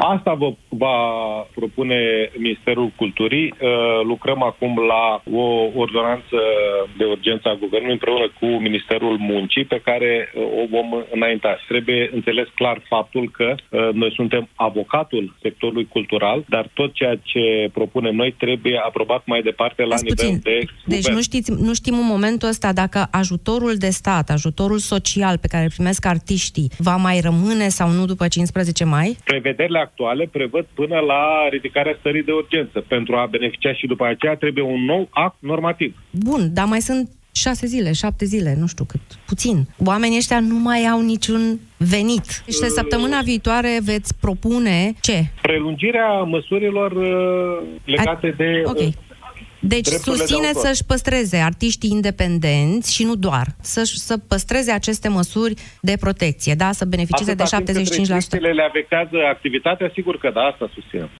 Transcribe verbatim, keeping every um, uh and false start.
Asta vă va propune Ministerul Culturii. Lucrăm acum la o ordonanță de urgență a Guvernului împreună cu Ministerul Muncii, pe care o vom înainta. Trebuie înțeles clar faptul că noi suntem avocatul sectorului cultural, dar tot ceea ce propunem noi trebuie aprobat mai departe la Azi nivel puțin. de Deci guvern. nu, știți, nu știm în momentul ăsta dacă ajutorul de stat, ajutorul social pe care îl primesc artiștii, va mai rămâne sau nu după cincisprezece mai? Prevederile actuale prevăd până la ridicarea stării de urgență. Pentru a beneficia și după aceea trebuie un nou act normativ. Bun, dar mai sunt șase zile, șapte zile, nu știu cât, puțin. Oamenii ăștia nu mai au niciun venit. Deci uh, săptămâna viitoare veți propune ce? Prelungirea măsurilor uh, legate A- de... Okay. Deci susține de să-și păstreze artiștii independenți și nu doar, să, să păstreze aceste măsuri de protecție, da? Să beneficieze de șaptezeci și cinci la sută. Atâta timp cât restricțiile le afectează activitatea, sigur că da, asta susținem.